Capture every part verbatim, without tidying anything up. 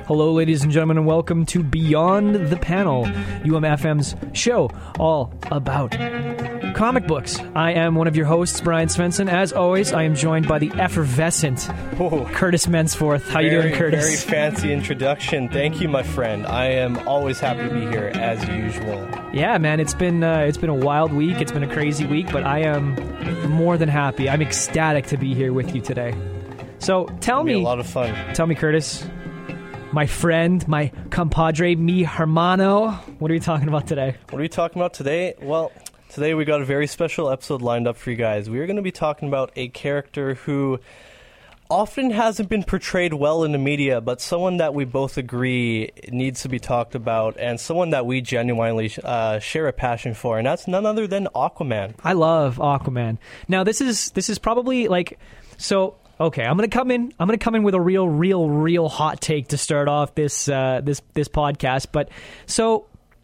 Hello, ladies and gentlemen, and welcome to Beyond the Panel, U M F M's show all about comic books. I am one of your hosts, Brian Svensson. As always, I am joined by the effervescent Whoa. Curtis Mensforth. How very, you doing, Curtis? Very fancy introduction. Thank you, my friend. I am always happy to be here, as usual. Yeah, man, it's been uh, it's been a wild week. It's been a crazy week, but I am more than happy. I'm ecstatic to be here with you today. So tell It'll me, be a lot of fun. Tell me, Curtis, my friend, my compadre, mi hermano. What are we talking about today? What are we talking about today? Well, today we got a very special episode lined up for you guys. We are going to be talking about a character who often hasn't been portrayed well in the media, but someone that we both agree needs to be talked about, and someone that we genuinely uh, share a passion for, and that's none other than Aquaman. I love Aquaman. Now, this is this is probably like so. Okay, I'm gonna come in. I'm gonna come in with a real, real, real hot take to start off this uh, this this podcast. But so,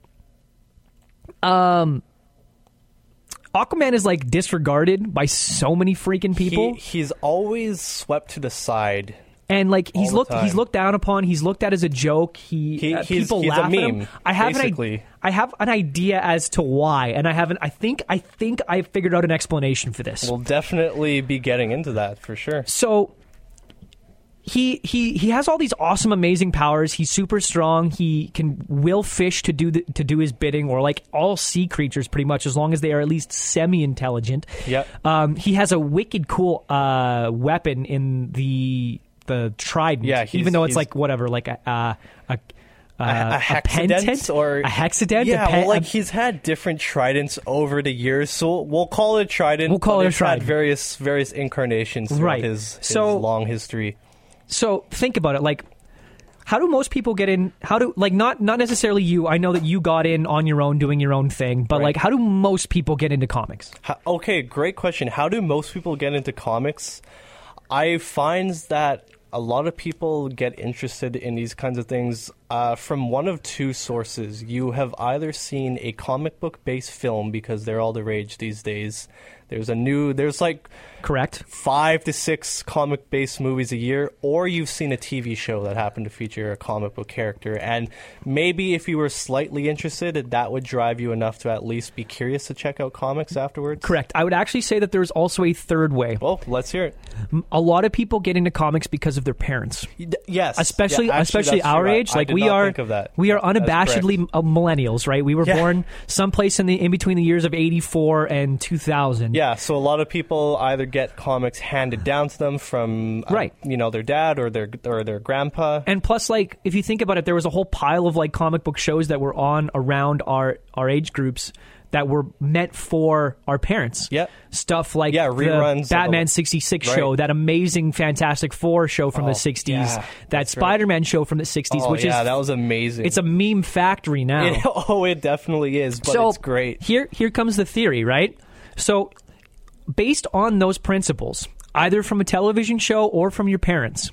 um, Aquaman is like disregarded by so many freaking people. He, he's always swept to the side. And like he's the looked, time. he's looked down upon. He's looked at as a joke. He, He- uh, he's- people he's a laugh at meme, him. I have basically. an I, I have an idea as to why, and I haven't. I think I think I figured out an explanation for this. We'll definitely be getting into that for sure. So he he he has all these awesome, amazing powers. He's super strong. He can will fish to do the, to do his bidding, or like all sea creatures, pretty much, as long as they are at least semi-intelligent. Yep. Um, he has a wicked cool uh, weapon in the the trident. Yeah, he's- even though it's he's- like whatever, like a a. a a, Uh, a hexadent pentent? or a hexadent. Yeah, a pe- well, like a- he's had different tridents over the years, so we'll call it a trident. We'll call but it a it's had trident. various various incarnations throughout Right. his, his So- long history. So think about it. Like, how do most people get in? How do like not not necessarily you? I know that you got in on your own, doing your own thing. But Right. like, how do most people get into comics? How, okay, great question. How do most people get into comics? I find that a lot of people get interested in these kinds of things uh, from one of two sources. You have either seen a comic book based film, because they're all the rage these days. There's a new, there's like Correct. five to six comic-based movies a year, or you've seen a T V show that happened to feature a comic book character, and maybe if you were slightly interested, that would drive you enough to at least be curious to check out comics afterwards. Correct. I would actually say that there's also a third way. Well, let's hear it. A lot of people get into comics because of their parents. Y- Yes, Especially, Yeah, actually, especially that's our true. I- age, I like did we not are, think of that. we are That's unabashedly correct. uh, millennials, right? We were Yeah. born someplace in the in between the years of eighty-four and two thousand. Yeah, so a lot of people either get comics handed down to them from, uh, Right. you know, their dad or their or their grandpa. And plus, like, if you think about it, there was a whole pile of like comic book shows that were on around our our age groups that were meant for our parents. Yep. Stuff like Yeah, the reruns of Batman the- sixty-six Right. show, that amazing Fantastic Four show from Oh, the sixties, yeah, that that's right. Spider-Man show from the sixties, Oh, which yeah, is that was amazing. it's a meme factory now. It- oh, it definitely is, but so it's great. Here, here comes the theory, right? So, based on those principles, either from a television show or from your parents,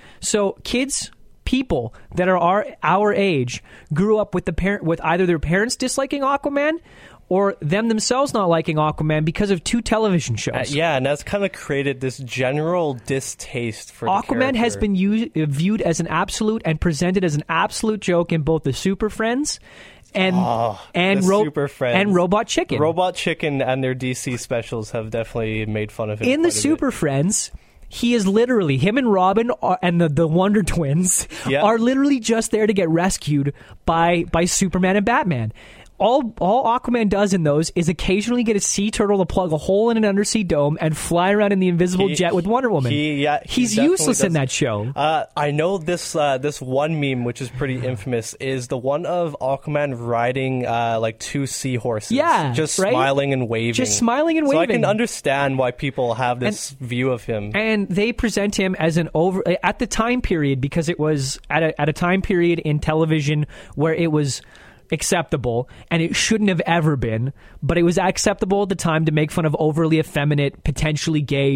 so kids, people that are our our age, grew up with the parent with either their parents disliking Aquaman or them themselves not liking Aquaman because of two television shows. Uh, yeah, and that's kind of created this general distaste for the Aquaman has character. been used, viewed as an absolute and presented as an absolute joke in both the Super Friends and Oh, and the Ro- Super Friends. and Robot Chicken. Robot Chicken and their D C specials have definitely made fun of him. in the quite a bit. Super Friends, he is literally, him and Robin are, and the, the Wonder Twins Yeah. are literally just there to get rescued by by Superman and Batman. All all Aquaman does in those is occasionally get a sea turtle to plug a hole in an undersea dome and fly around in the invisible He- jet with Wonder Woman. he- yeah, he He's definitely useless in does- that show. Uh, I know this uh, this one meme, which is pretty infamous, is the one of Aquaman riding uh, like two seahorses. Yeah, just right? smiling and waving. Just smiling and So I waving. can understand why people have this view of him. And they present him as an over at the time period, because it was at a, at a time period in television where it was acceptable, and it shouldn't have ever been, but it was acceptable at the time to make fun of overly effeminate, potentially gay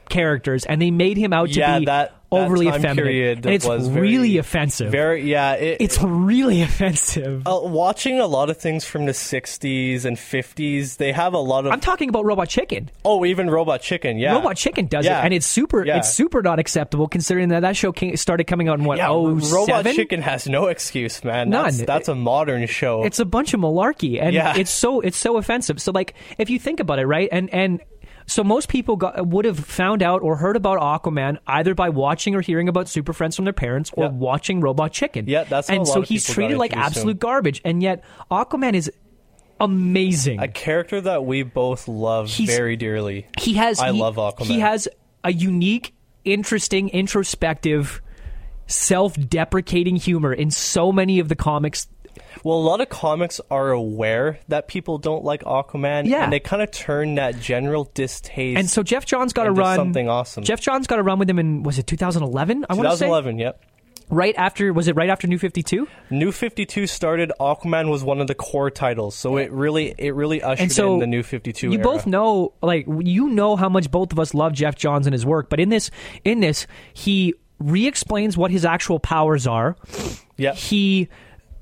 characters, and they made him out to Yeah, be that- that overly time effeminate. period And it's was very- really offensive. Very, yeah. It, it's really offensive. uh, watching a lot of things from the sixties and fifties, they have a lot of. I'm talking about Robot Chicken. oh, even Robot Chicken, yeah. Robot Chicken does Yeah. it, and it's super. Yeah. It's super not acceptable considering that that show came, started coming out in what? Yeah, oh, Robot seven? Chicken has no excuse, man. None. That's, that's a modern show. It's a bunch of malarkey, and Yeah. it's so it's so offensive. So like, if you think about it, right, and and. So most people got, would have found out or heard about Aquaman either by watching or hearing about Super Friends from their parents or Yeah. watching Robot Chicken. Yeah, that's how and a lot so of he's people treated got like introduced to absolute him. garbage, and yet Aquaman is amazing. a character that we both love He's- very dearly. He has. I he, love Aquaman. He has a unique, interesting, introspective, self-deprecating humor in so many of the comics. Well, a lot of comics are aware that people don't like Aquaman, Yeah. and they kind of turn that general distaste And so Jeff Johns got to into run something awesome. Jeff Johns got to run with him in was it two thousand eleven? I want to say twenty eleven, yep. right after was it right after New fifty-two? New fifty-two started. Aquaman was one of the core titles, so it really, it really ushered And so in the New fifty-two. You era. both know, like you know how much both of us love Jeff Johns and his work, but in this, in this, he re-explains what his actual powers are. Yeah. He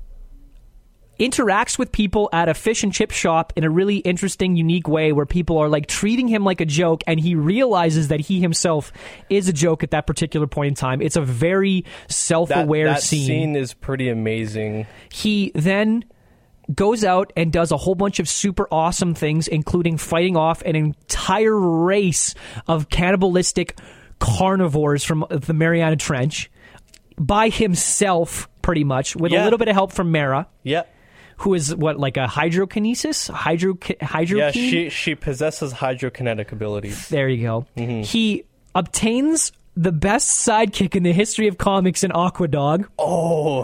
interacts with people at a fish and chip shop in a really interesting, unique way where people are like treating him like a joke, and he realizes that he himself is a joke at that particular point in time. It's a very that, self-aware that scene. scene is pretty amazing. He then goes out and does a whole bunch of super awesome things, including fighting off an entire race of cannibalistic carnivores from the Mariana Trench by himself, pretty much, with Yeah. a little bit of help from Mara, Yeah. who is what, like a hydrokinesis? Hydro hydro Yeah, she she possesses hydrokinetic abilities. There you go. Mm-hmm. He obtains the best sidekick in the history of comics in Aquadog. Oh,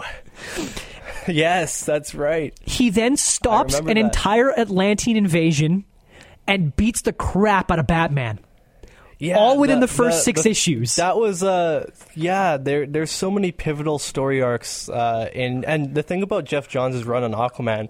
yes, that's right. He then stops remember an that. entire Atlantean invasion and beats the crap out of Batman. Yeah, All within the first six the- issues. That was, uh, yeah. There, there's so many pivotal story arcs, uh, in and the thing about Jeff Johns' run on Aquaman,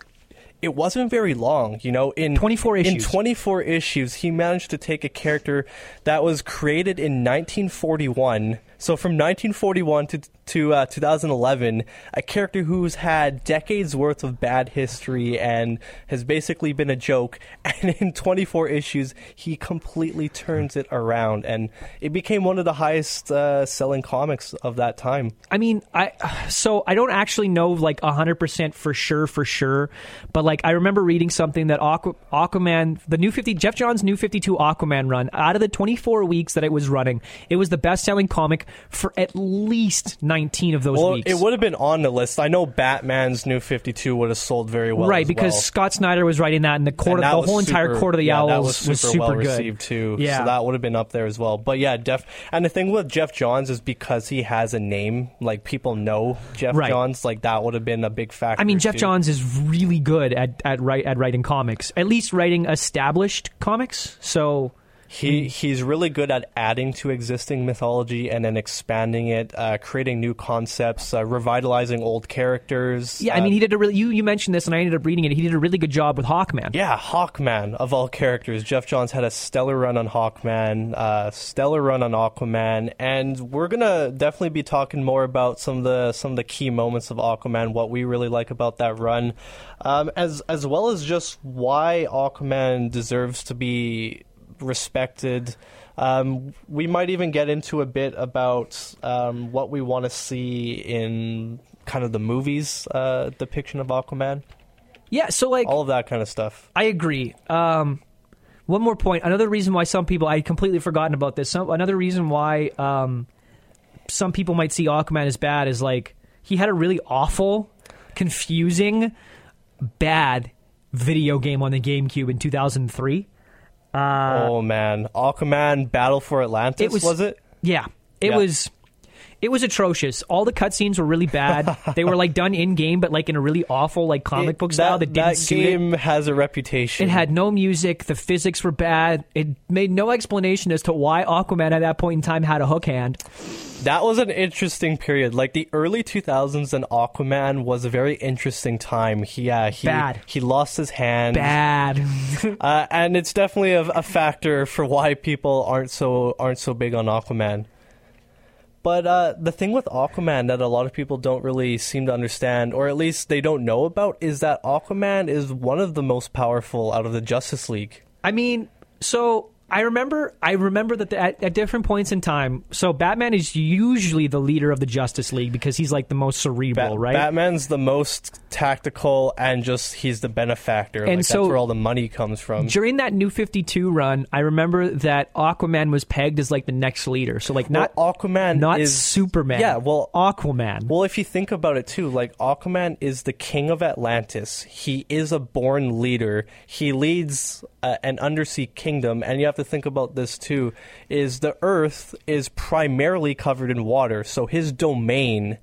it wasn't very long. You know, in twenty-four in issues. twenty-four issues, he managed to take a character that was created in nineteen forty-one. So from nineteen forty-one to to uh, two thousand eleven, a character who's had decades worth of bad history and has basically been a joke, and in twenty-four issues, he completely turns it around, and it became one of the highest uh, selling comics of that time. I mean, I so I don't actually know like one hundred percent for sure, for sure, but like I remember reading something that Aqu- Aquaman, the new fifty, Jeff Johns' new fifty-two Aquaman run, out of the twenty-four weeks that it was running, it was the best-selling comic for at least nineteen of those Well, weeks. it would have been on the list. I know Batman's New fifty-two would have sold very well, right, as because well. Scott Snyder was writing that, and the court, And that the was whole entire super- Court of the yeah, Owls that was super, was super well good. received too. Yeah. So that would have been up there as well. But yeah, Jeff. And the thing with Jeff Johns is because he has a name, like people know Jeff Right. Johns. Like that would have been a big factor. I mean, Jeff too. Johns is really good at at, write, at writing comics, at least writing established comics. So He he's really good at adding to existing mythology and then expanding it, uh, creating new concepts, uh, revitalizing old characters. yeah, I mean, Um, he did a really. You you mentioned this, and I ended up reading it. He did a really good job with Hawkman. Yeah, Hawkman, of all characters. Jeff Johns had a stellar run on Hawkman, uh, stellar run on Aquaman, and we're gonna definitely be talking more about some of the some of the key moments of Aquaman, what we really like about that run, um, as as well as just why Aquaman deserves to be respected. Um, we might even get into a bit about um, what we want to see in kind of the movies uh, depiction of Aquaman, Yeah, so like all of that kind of stuff. I agree. Um, one more point. Another reason why some people I had completely forgotten about this. Some, another reason why um, some people might see Aquaman as bad is like he had a really awful, confusing, bad video game on the GameCube in two thousand three. Uh, oh man, Aquaman Battle for Atlantis, it was- was, it? Yeah, it Yeah. was. It was atrocious. All the cutscenes were really bad. They were like done in game, but like in a really awful like comic It- book style that, that, didn't that suit game it. has a reputation. It had no music. The physics were bad. It made no explanation as to why Aquaman at that point in time had a hook hand. That was an interesting period. Like the early two thousands and Aquaman was a very interesting time. He uh, he Bad. he lost his hand. Bad. Uh, and it's definitely a, a factor for why people aren't so aren't so big on Aquaman. But uh, the thing with Aquaman that a lot of people don't really seem to understand, or at least they don't know about, is that Aquaman is one of the most powerful out of the Justice League. I mean, so I remember I remember that the, at, at different points in time, so Batman is usually the leader of the Justice League because he's like the most cerebral, Ba- right? Batman's the most tactical, and just he's the benefactor. And like, so- that's where all the money comes from. During that New fifty-two run, I remember that Aquaman was pegged as like the next leader. So like not well, Aquaman not is Superman. Yeah, well, Aquaman. Well, if you think about it too, like Aquaman is the king of Atlantis. He is a born leader. He leads uh, an undersea kingdom, and you have to think about this too. Is the Earth is primarily covered in water, so his domain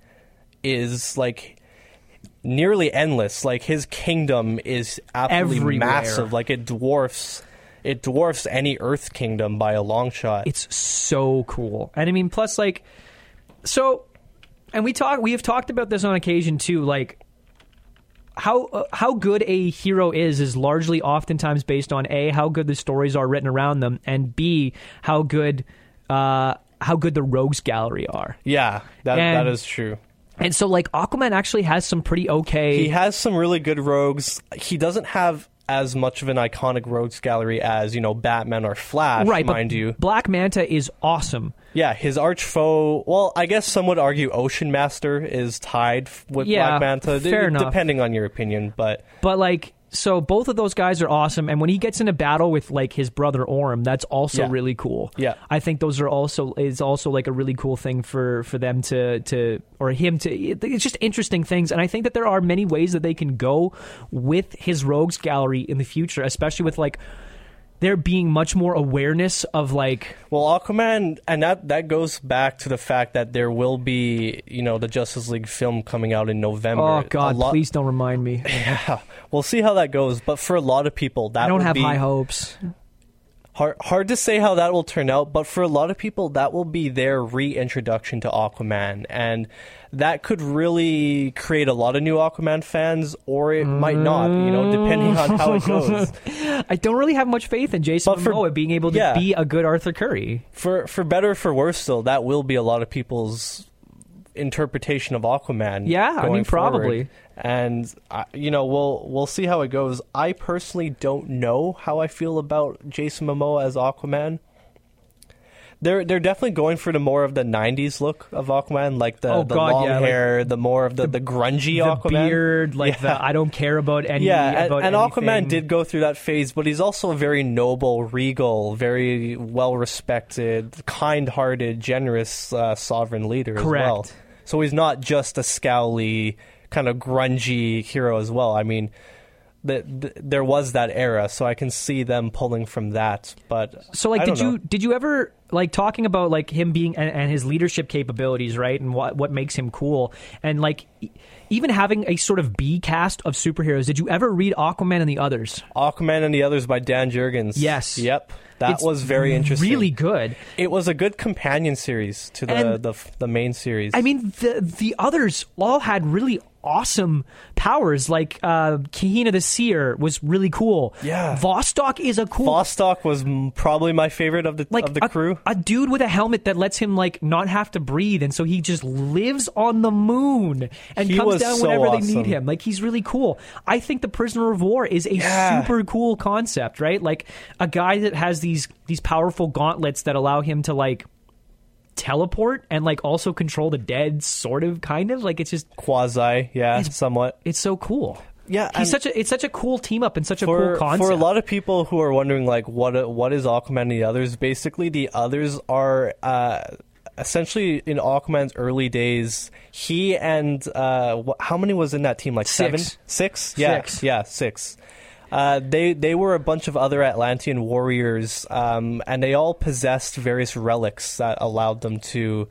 is like nearly endless. Like his kingdom is absolutely Everywhere. massive. Like it dwarfs. It dwarfs any Earth kingdom by a long shot. It's so cool. And I mean, plus like, so, and we talk, we have talked about this on occasion too, like, how uh, how good a hero is is largely oftentimes based on A, how good the stories are written around them, and B, how good uh, how good the rogues gallery are. yeah, that And- that is true. And so like Aquaman actually has some pretty okay. He has some really good rogues. He doesn't have as much of an iconic rogues gallery as, you know, Batman or Flash, right, mind but you. Black Manta is awesome. Yeah, his arch foe, well, I guess some would argue Ocean Master is tied f- with Yeah, Black Manta, fair d- enough. depending on your opinion, but But like, so both of those guys are awesome, and when he gets into battle with like his brother Orm, that's also Yeah. really cool. Yeah. I think those are also is also like a really cool thing for for them to to or him to. It's just interesting things, and I think that there are many ways that they can go with his rogues gallery in the future, especially with like there being much more awareness of like well, Aquaman, and that, that goes back to the fact that there will be, you know, the Justice League film coming out in November. oh A god, lot- please don't remind me. Yeah, we'll see how that goes, but for a lot of people, that I don't will have be high hopes. Hard, hard to say how that will turn out, but for a lot of people, that will be their reintroduction to Aquaman, and that could really create a lot of new Aquaman fans, or it might not, you know, depending on how it goes. I don't really have much faith in Jason But for- Momoa being able to yeah. be a good Arthur Curry. For for better or for worse, though, that will be a lot of people's interpretation of Aquaman. Yeah, I going mean, probably. forward. And uh, you know, we'll we'll see how it goes. I personally don't know how I feel about Jason Momoa as Aquaman. They're they're definitely going for the more of the nineties look of Aquaman, like the, Oh, the God, long yeah, like hair, the more of the, the, grungy The Aquaman. beard, like Yeah. the I don't care about any. Yeah, and, about and anything. Aquaman did go through that phase, but he's also a very noble, regal, very well respected, kind hearted, generous uh, sovereign leader Correct. as well. So he's not just a scowly, kind of grungy hero as well. I mean, the, the, there was that era, so I can see them pulling from that. But So, like, I did don't you know. did you ever like talking about like him being and, and his leadership capabilities, right, and what what makes him cool, and like e- even having a sort of B cast of superheroes? Did you ever read Aquaman and the Others? Aquaman and the Others by Dan Jurgens? Yes. Yep. That It's was very interesting. Really good. It was a good companion series to the And- the, the main series. I mean, the the others all had really awesome powers. Like uh, Kahina the Seer was really cool. Yeah. Vostok is a cool. Vostok was m- probably my favorite of the like of the a, crew. a dude with a helmet that lets him like not have to breathe, and so he just lives on the moon and He comes was down so whenever they awesome. need him. Like he's really cool. I think the Prisoner of War is a Yeah. super cool concept, right? Like a guy that has these these powerful gauntlets that allow him to like teleport and like also control the dead, sort of, kind of. Like it's just Quasi, yeah, It's- somewhat. it's so cool. Yeah, He's and such a it's such a cool team up and such a for cool concept. for a lot of people who are wondering like what what is Aquaman and the Others? Basically, the Others are uh, essentially in Aquaman's early days. He and uh, wh- how many was in that team? Like seven, Six. six, yeah, Six. yeah, six. Uh, they they were a bunch of other Atlantean warriors, um, and they all possessed various relics that allowed them to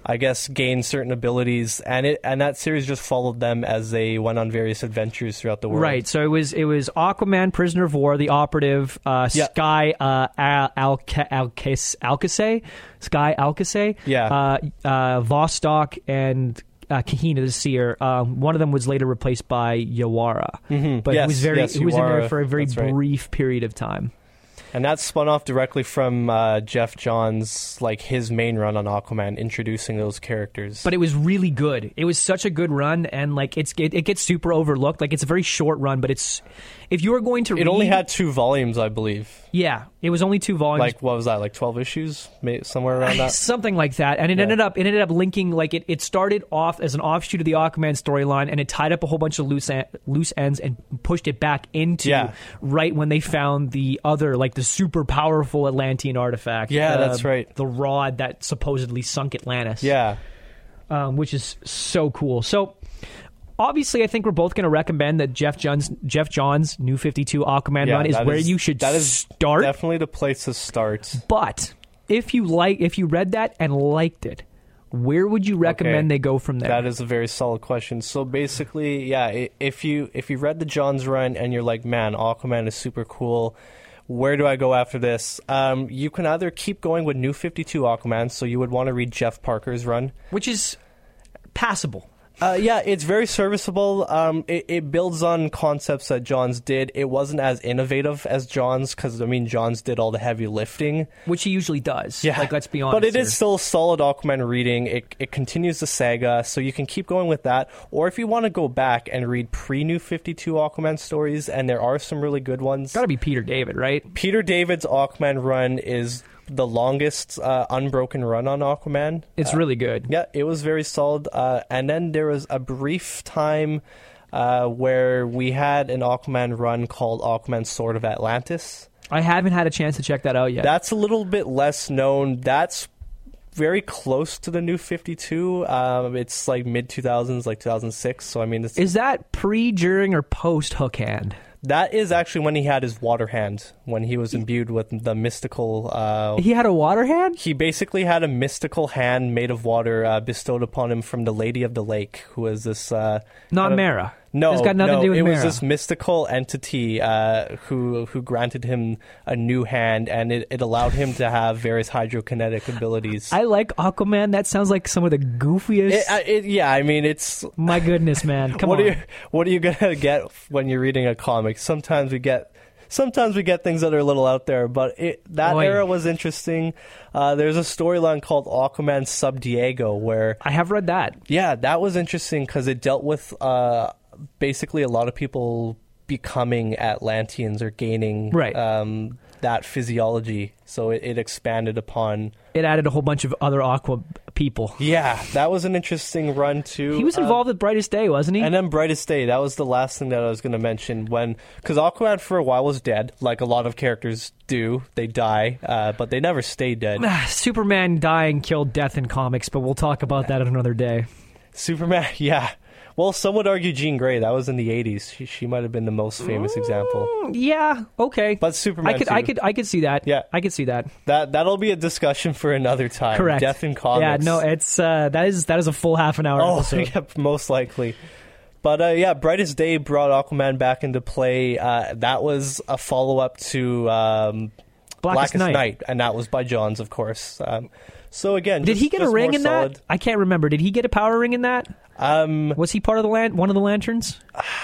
I guess, gain certain abilities, and it and that series just followed them as they went on various adventures throughout the world. Right. So it was it was Aquaman, Prisoner of War, the Operative, uh, Yeah. Sky uh, Al- Alca- Alcas- Alcacay, Sky Alcacay, Yeah. uh, uh, Vostok, and uh, Kahina the Seer. Um, one of them was later replaced by Yawara, Mhm. but Yes, it was very yes, it was in there Yawara, for a very that's right. brief period of time. And that spun off directly from uh, Jeff Johns, like his main run on Aquaman, introducing those characters. But it was really good. It was such a good run, and like it's it, it gets super overlooked. Like it's a very short run, but it's if you were going to it read, only had two volumes, I believe. yeah, it was only two volumes. Like what was that? Like twelve issues, May- somewhere around that. Something like that, and it Yeah. ended up it ended up linking like it, it started off as an offshoot of the Aquaman storyline, and it tied up a whole bunch of loose en- loose ends and pushed it back into Yeah. right when they found the other like the super powerful Atlantean artifact. Yeah, uh, that's right. The rod that supposedly sunk Atlantis. Yeah. um, which is so cool. So. Obviously, I think we're both going to recommend that Jeff Johns, Jeff Johns' New fifty-two Aquaman Yeah, run is that where is- you should that is start. Definitely the place to start. But if you like, if you read that and liked it, where would you recommend Okay. they go from there? That is a very solid question. So basically, yeah, i- if you if you read the Johns run and you're like, man, Aquaman is super cool, where do I go after this? Um, you can either keep going with New fifty-two Aquaman, so you would want to read Jeff Parker's run. Which is passable. Uh, yeah, it's very serviceable. Um, it, it builds on concepts that Johns did. It wasn't as innovative as Johns because, I mean, Johns did all the heavy lifting. Which he usually does. Yeah, Like, let's be honest. But it here. is still solid Aquaman reading. It it continues the saga, so you can keep going with that. Or if you want to go back and read pre-New fifty-two Aquaman stories, and there are some really good ones. Gotta be Peter David, right? Peter David's Aquaman run is the longest uh, unbroken run on Aquaman. It's Uh, really good. Yeah, it was very solid. Uh, and then there was a brief time uh, where we had an Aquaman run called Aquaman Sword of Atlantis. I haven't had a chance to check that out yet. That's a little bit less known. That's very close to the New fifty-two. Um, it's like mid two thousands, like two thousand six. So, I mean, it's, Is that pre, during, or post Hook Hand? that is actually when he had his water hand, when he was imbued with the mystical... Uh, He had a water hand? He basically had a mystical hand made of water uh, bestowed upon him from the Lady of the Lake, who was this... Uh, Not kind of- Mara. No, It's got nothing no, to do with it was Mara. this mystical entity uh, who who granted him a new hand, and it, it allowed him to have various hydrokinetic abilities. I like Aquaman. That sounds like some of the goofiest. It, uh, it, yeah, I mean, it's... My goodness, man. Come what on. Are you, what are you going to get when you're reading a comic? Sometimes we get... Sometimes we get things that are a little out there, but it, that Oy. era was interesting. Uh, there's a storyline called Aquaman Sub Diego where... I have read that. Yeah, that was interesting because it dealt with uh, basically a lot of people becoming Atlanteans or gaining Right. um, that physiology. So it, it expanded upon... It added a whole bunch of other Aqua people. Yeah, that was an interesting run too. He was Um, involved with Brightest Day, wasn't he? And then Brightest Day, that was the last thing that I was going to mention. When Because Aquaman for a while was dead, like a lot of characters do. They die, uh, but they never stay dead. Superman dying killed death in comics, but we'll talk about that another day. Superman, yeah. Well, some would argue Jean Grey. That was in the eighties. She, she might have been the most famous example. Yeah, okay. But Superman I could, too. I could, I could see that. Yeah. I could see that. That that'll be a discussion for another time. Correct. Death in comics. Yeah, no, it's uh, that is that is a full half an hour Oh, episode. yeah, most likely. But uh, yeah, Brightest Day brought Aquaman back into play. Uh, that was a follow up to um, Blackest, Night. and that was by Johns, of course. Um, so again, Did just- he get a just ring more in solid. that? I can't remember. Did he get a power ring in that? Um, Was he part of the lan- one of the lanterns?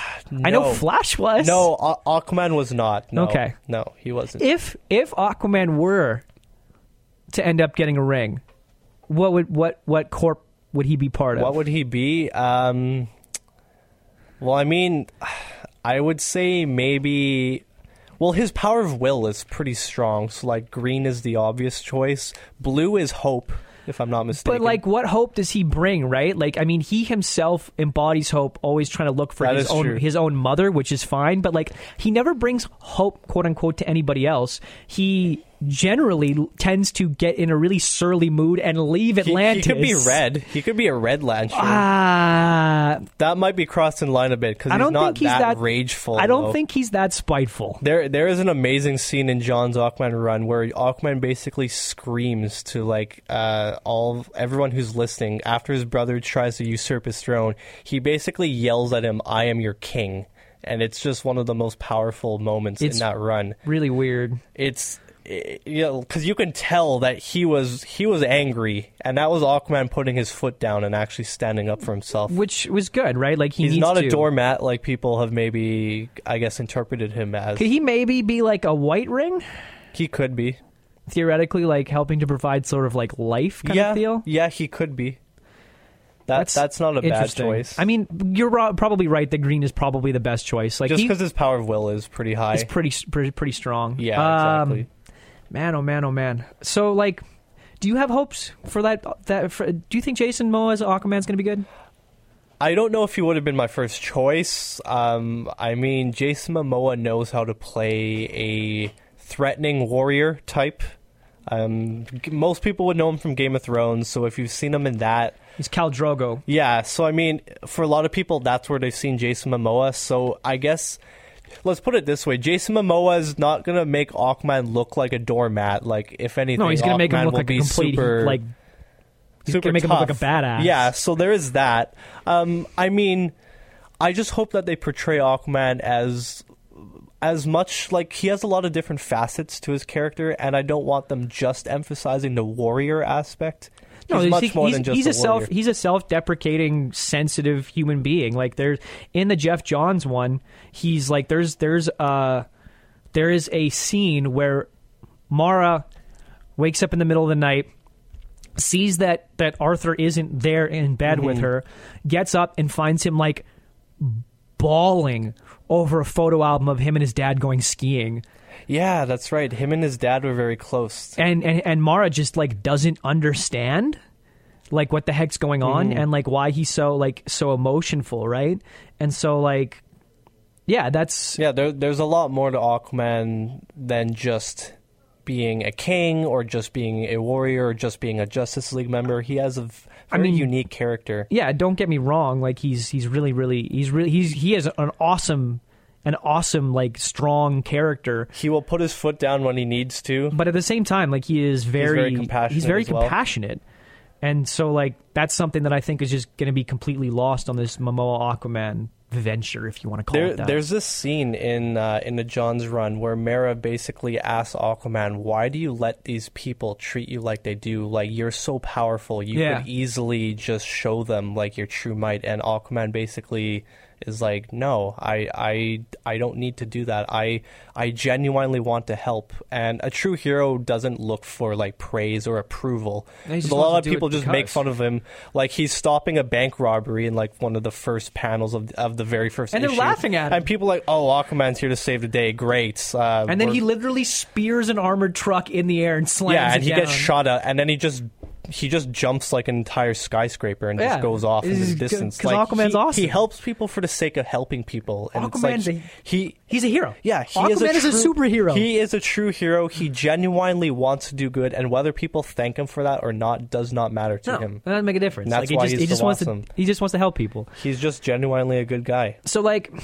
I know no. Flash was. No, A- Aquaman was not. No. Okay. No, he wasn't. If if Aquaman were to end up getting a ring, what would what what corp would he be part of? What would he be? Um, well, I mean, I would say maybe... Well, his power of will is pretty strong, so, like, green is the obvious choice. Blue is hope, if I'm not mistaken. But like, what hope does he bring? Right? Like, I mean, he himself embodies hope, always trying to look for That his is own true. his own mother, which is fine. But like, he never brings hope, quote unquote, to anybody else. He generally tends to get in a really surly mood and leave He, Atlantis. he could be red. He could be a red Lantern. Ah, that might be crossing line a bit because I he's don't not think he's that, that rageful. I don't though. think he's that spiteful. There, there is an amazing scene in John's Aquaman run where Aquaman basically screams to like uh, all everyone who's listening after his brother tries to usurp his throne. He basically yells at him, "I am your king," and it's just one of the most powerful moments It's in that run. Really weird. It's it, you know because you can tell that he was he was angry, and that was Aquaman putting his foot down and actually standing up for himself. Which was good, right? Like he He's needs not to. a doormat like people have maybe, I guess, interpreted him as. Could he maybe be like a White Ring? He could be. Theoretically, like helping to provide sort of like life kind yeah, of deal. Yeah, he could be. That, that's, not a bad interesting. choice. I mean, you're ro- probably right that green is probably the best choice. Like Just he- because his power of will is pretty high. It's pretty, pretty, pretty strong. Yeah, Um, exactly. man, oh man, oh man. So, like, do you have hopes for that? That for, do you think Jason Momoa's Aquaman's going to be good? I don't know if he would have been my first choice. Um, I mean, Jason Momoa knows how to play a threatening warrior type. Um, g- most people would know him from Game of Thrones, so if you've seen him in that, He's Khal Drogo. yeah. So I mean, for a lot of people, that's where they've seen Jason Momoa. So I guess let's put it this way: Jason Momoa is not gonna make Aquaman look like a doormat. Like, if anything, No, he's going to make him Aquaman look will like a be complete super, like. He's super going to make him look like a tough. badass. Yeah, so there is that. Um, I mean, I just hope that they portray Aquaman as as much like he has a lot of different facets to his character, and I don't want them just emphasizing the warrior aspect. No, he's much he- more he's, than just he's a, a self warrior. he's a self-deprecating, sensitive human being. Like there's in the Jeff Johns one, he's like there's there's uh there is a scene where Mara wakes up in the middle of the night, sees that that Arthur isn't there in bed with Mm-hmm. her, gets up and finds him like bawling over a photo album of him and his dad going skiing. Yeah, that's right. Him and his dad were very close. and, and and Mara just like doesn't understand like what the heck's going on Mm-hmm. and like why he's so like so emotionful, right? And so like yeah, that's Yeah, there, there's a lot more to Aquaman than just being a king or just being a warrior or just being a Justice League member. He has a v- I very mean- unique character. yeah, don't get me wrong, like he's he's really really he's really he's he has an awesome an awesome like strong character, He will put his foot down when he needs to. but at the same time like he is very very compassionate he's very as well. compassionate. And so like that's something that I think is just going to be completely lost on this Momoa Aquaman venture, if you want to call There, it that. there's this scene in uh, in the John's run where Mara basically asks Aquaman, "Why do you let these people treat you like they do? Like, you're so powerful, you Yeah. could easily just show them like your true might." And Aquaman basically is like, "No, I I I don't need to do that. I I genuinely want to help." And a true hero doesn't look for like praise or approval. He just a wants lot to of do it people just make because. fun of him. Like, he's stopping a bank robbery in like one of the first panels of of the very first And they're issue. laughing at him. And people are like, "Oh, Aquaman's here to save the day. Great." Uh, And then we're- he literally spears an armored truck in the air and slams yeah, it and he down. gets shot at, and then he just he just jumps like an entire skyscraper and Yeah. just goes off This in is the good- distance. 'cause Like, Aquaman's he, awesome. He helps people for the sake of helping people, and Aquaman's it's like a- he. He's a hero. Yeah, he Aquaman is, a, is a true, superhero. He is a true hero. He genuinely wants to do good, and whether people thank him for that or not does not matter to No, him. that doesn't make a difference. And that's like, he why just, he's he just so wants awesome. to he just wants to help people. He's just genuinely a good guy. So like,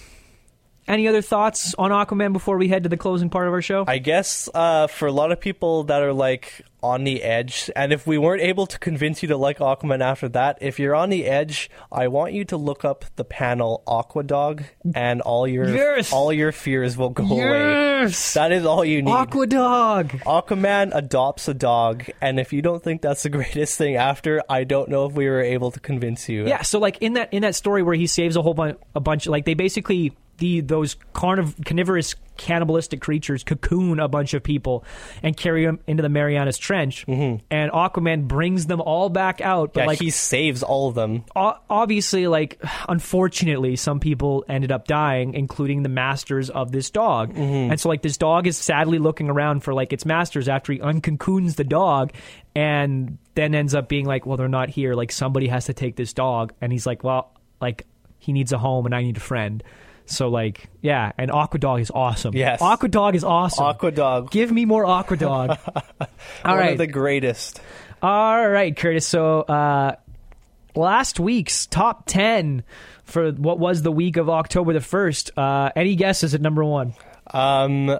any other thoughts on Aquaman before we head to the closing part of our show? I guess uh, for a lot of people that are like on the edge, and if we weren't able to convince you to like Aquaman after that, if you're on the edge, I want you to look up the panel Aquadog, and all your Yes! all your fears will go away. yes, That is all you need. Aquadog. Aquaman adopts a dog, and if you don't think that's the greatest thing after, I don't know if we were able to convince you. Yeah, so like in that in that story where he saves a whole bunch, a bunch, like they basically the those carniv- carnivorous cannibalistic creatures cocoon a bunch of people and carry them into the Marianas Trench, mm-hmm. and Aquaman brings them all back out. But Yeah, like he saves all of them. o- obviously, like unfortunately, some people ended up dying, including the masters of this dog. Mm-hmm. And so like this dog is sadly looking around for like its masters after he uncocoons the dog, and then ends up being like, well, they're not here. Like somebody has to take this dog, and he's like, well, like he needs a home and I need a friend. So, like, yeah, and Aqua Dog is awesome. Yes. Aqua Dog is awesome. Aqua Dog. Give me more Aqua Dog. All One right. of the greatest. All right, Curtis. So, uh, last week's top ten for what was the week of October the first. Uh, any guesses at number one? Um,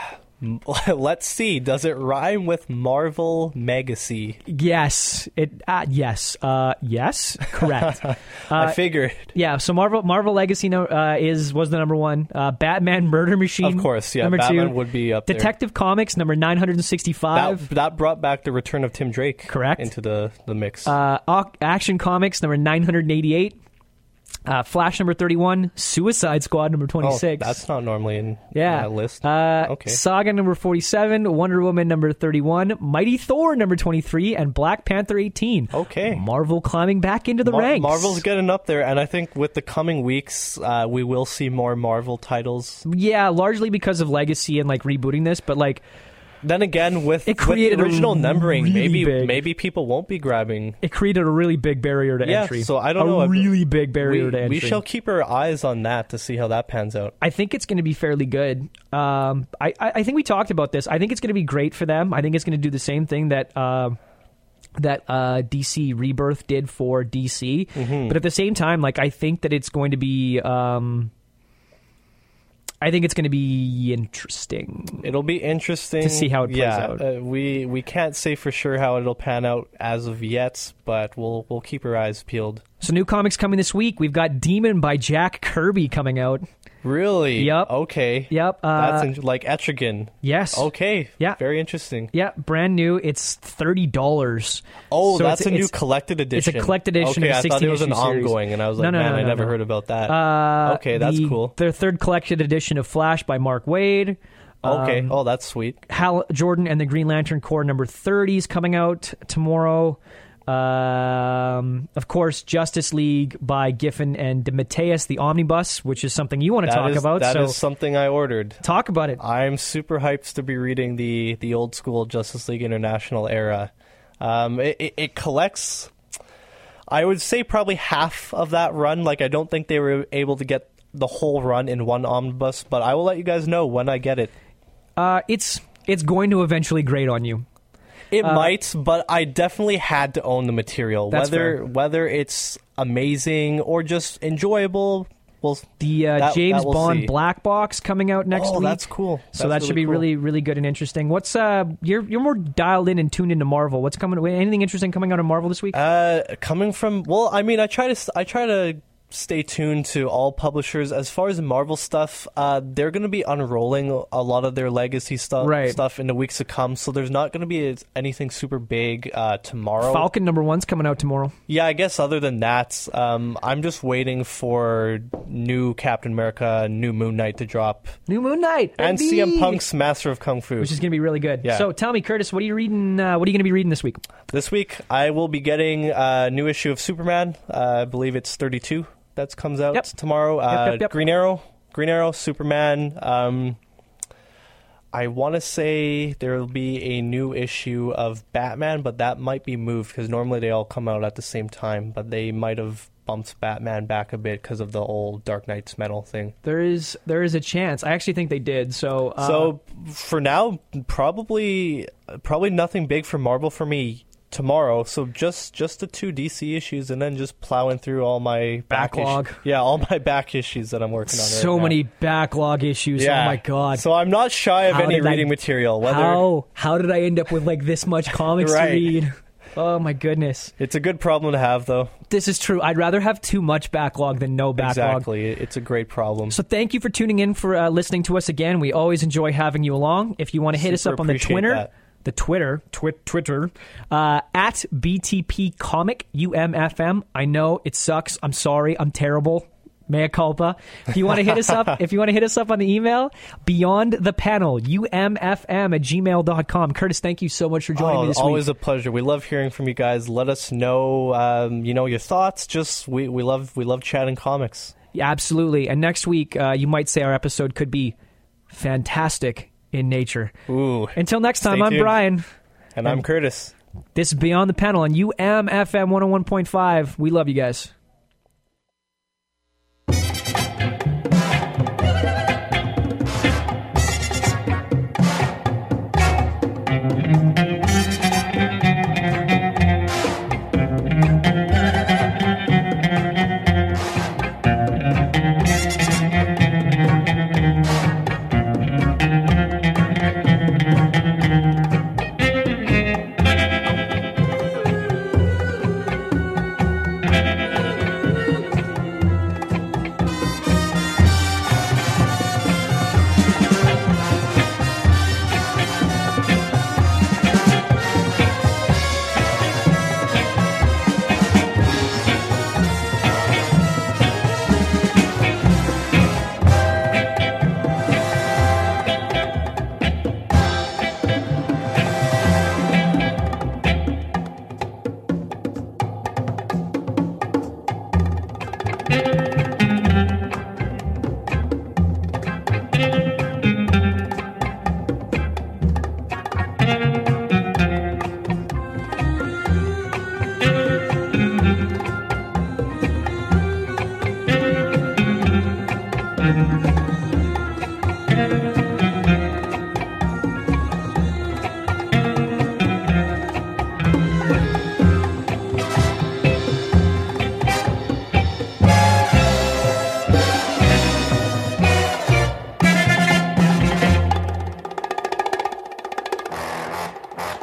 let's see. Does it rhyme with Marvel Legacy? Yes. It. Uh, yes. Uh, yes. Correct. uh, I figured. Yeah. So Marvel Marvel Legacy no, uh, is was the number one. Uh, Batman Murder Machine. Of course, yeah. Number Batman two. would be up there. Detective Comics number nine hundred sixty-five. That, that brought back the return of Tim Drake. Correct. Into the, the mix. Uh, Ac- Action Comics number nine hundred eighty-eight. Uh, Flash number thirty-one, Suicide Squad number twenty-six. Oh, that's not normally in yeah. my list. Uh, okay. Saga number forty-seven, Wonder Woman number thirty-one, Mighty Thor number twenty-three, and Black Panther eighteen. Okay. Marvel climbing back into the Mar- ranks. Marvel's getting up there, and I think with the coming weeks, uh, we will see more Marvel titles. Yeah, largely because of Legacy and like rebooting this, but like Then again, with, It with created a original numbering, really maybe big- maybe people won't be grabbing. it created a really big barrier to Yeah, entry. so I don't a know. A really big barrier we, to entry. we shall keep our eyes on that to see how that pans out. I think it's going to be fairly good. Um, I, I, I think we talked about this. I think it's going to be great for them. I think it's going to do the same thing that uh, that uh, D C Rebirth did for D C. Mm-hmm. But at the same time, like I think that it's going to be. Um, I think it's going to be interesting. It'll be interesting To see how it plays yeah, out. Uh, we we can't say for sure how it'll pan out as of yet, but we'll we'll keep our eyes peeled. So new comics coming this week. We've got Demon by Jack Kirby coming out. Really? Yep. Okay. Yep. Uh, That's in, like Etrigan. yes. Okay. Yeah. Very interesting. Yeah, brand new. It's thirty dollars. Oh, So that's it's- a new it's- collected edition. It's a collected edition Okay, of a I thought it was an sixteen issue series. ongoing, and I was No, like, no, man, no, I no, never no. heard about that. Uh, Okay, that's the- cool. Their third collected edition of Flash by Mark Waid. Okay. Um, Oh, that's sweet. Hal Jordan and the Green Lantern Corps number thirty is coming out tomorrow. Um, of course, Justice League by Giffen and DeMatteis, the Omnibus, which is something you want to That talk is- about. That so is something I ordered. talk about it. I'm super hyped to be reading the the old school Justice League International era. Um, it, it, it collects, I would say, probably half of that run. Like, I don't think they were able to get the whole run in one omnibus, but I will let you guys know when I get it. Uh, it's it's going to eventually grate on you. It Uh, might, but I definitely had to own the material. That's whether fair. whether it's amazing or just enjoyable. Well, The uh, That- James that we'll Bond see. Black Box coming out next oh, week. that's cool. So That's that should be cool. really, really good and interesting. What's uh, you're you're more dialed in and tuned into Marvel. What's coming? Anything interesting coming out of Marvel this week? Uh, coming from well, I mean, I try to I try to stay tuned to all publishers. As far as Marvel stuff, uh, they're going to be unrolling a lot of their legacy stuff Right. stuff in the weeks to come. So there's not going to be anything super big uh, tomorrow. Falcon number one's coming out tomorrow. Yeah, I guess other than that, um, I'm just waiting for new Captain America, new Moon Knight to drop, New Moon Knight and baby! C M Punk's Master of Kung Fu. which is going to be really good. Yeah. So tell me, Curtis, what are you reading? Uh, what are you going to be reading this week? This week, I will be getting a new issue of Superman. Uh, I believe it's thirty-two. That comes out Yep. tomorrow. Uh, yep, yep. Green Arrow, Green Arrow, Superman. Um, I want to say there will be a new issue of Batman, but that might be moved because normally they all come out at the same time. But they might have bumped Batman back a bit because of the old Dark Knight's Metal thing. There is there is a chance. I actually think they did. So uh, So for now, probably probably nothing big for Marvel for me tomorrow. So just just the two D C issues, and then just plowing through all my back Backlog. issues. Yeah, all my back issues that I'm working on. so right now. many backlog issues. Yeah. Oh my god. So I'm not shy of How any did I- reading material. Whether How how did I end up with like this much comics Right. to read? Oh my goodness. it's a good problem to have, though. This is true. I'd rather have too much backlog than no backlog. Exactly, it's a great problem. So thank you for tuning in, for uh, listening to us again. We always enjoy having you along. If you want to hit us Super up on the appreciate Twitter, that. the Twitter, twi- Twitter, uh, at B T P Comic U M F M. I know it sucks. I'm sorry. I'm terrible. Mea culpa. If you want to hit us up, if you want to hit us up on the email, beyond the panel, U M F M at gmail dot com. Curtis, thank you so much for joining Oh, me this always week. a pleasure. We love hearing from you guys. Let us know, um, you know, your thoughts. Just we, we love we love chatting comics. Yeah, absolutely. And next week, uh, you might say our episode could be fantastic in nature. Ooh, Until next time, Stay I'm tuned. Brian. and I'm Curtis. This is Beyond the Panel on U M F M one oh one point five. We love you guys. Bye.